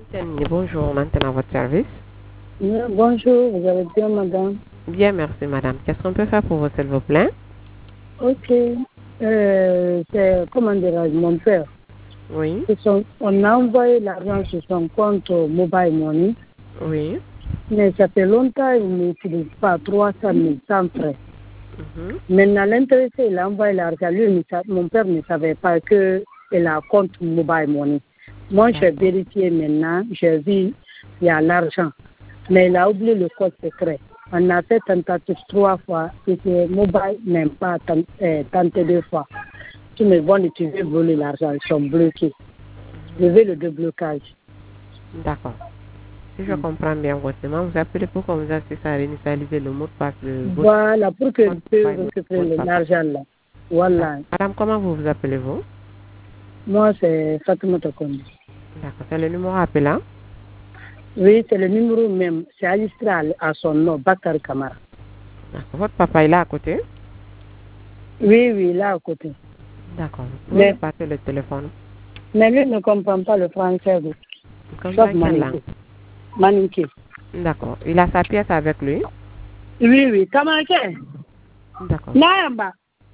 Bonjour, maintenant votre service. Bonjour, vous allez bien, madame? Bien, merci, madame. Qu'est-ce qu'on peut faire pour vous, s'il vous plaît? Ok. C'est, comment dirais-je, mon père. Oui, On a envoyé l'argent sur son compte Mobile Money, oui. mais ça fait longtemps qu'il n'utilise pas 300 000 sans frais. Mhm. Maintenant, l'intéressé, il a envoyé l'argent. Lui, mon père ne savait pas qu'il a un compte Mobile Money. Moi, j'ai vérifié maintenant, j'ai vu il y a l'argent. Mais il a oublié le code secret. On a fait tentative 3 fois et que Mobile n'aime pas tenté 2 fois. Tous mes bons tu veux voler l'argent, ils sont bloqués. Je veux le déblocage. D'accord. Si je comprends bien votre demande, vous appelez pour qu'on vous assiste à réinitialiser le mot de passe de votre Voilà, pour que je compte puisse Mobile récupérer Money. l'argent là. Voilà. Madame, comment vous appelez-vous? Moi, c'est Fatima Tokondi. D'accord. C'est le numéro appelant? Oui, c'est le numéro même. C'est enregistré à son nom, Bakar Kamara. D'accord. Votre papa est là à côté? Oui, là à côté. D'accord. Vous pouvez lui passer le téléphone. Mais lui ne comprend pas le français. Sauf quelle langue? Maniké. D'accord. Il a sa pièce avec lui? Oui. Kamara. D'accord. Nayamba.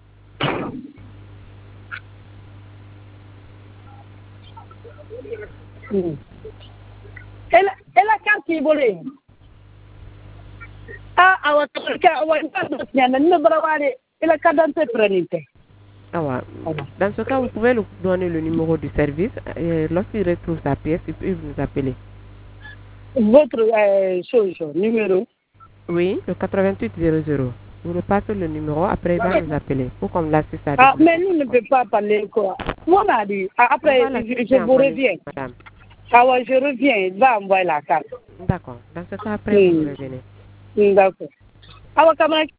Elle a carte qui volée. Ah, awa la carte d'identité prenée. Ah ouais. Dans ce cas, vous pouvez lui donner le numéro du service. Et lorsqu'il retrouve sa pièce, il peut vous appeler. Votre numéro? Oui, le 8800. Vous lui passez le numéro, après il va nous appeler pour qu'on l'assiste à Ah, mais nous ne pouvons pas parler quoi. Moi, on a dit, après, je vous reviens. Madame. Ah ouais, je reviens, il va envoyer la carte. D'accord. Dans ce cas, après, vous revenez. D'accord. Ah ouais, comment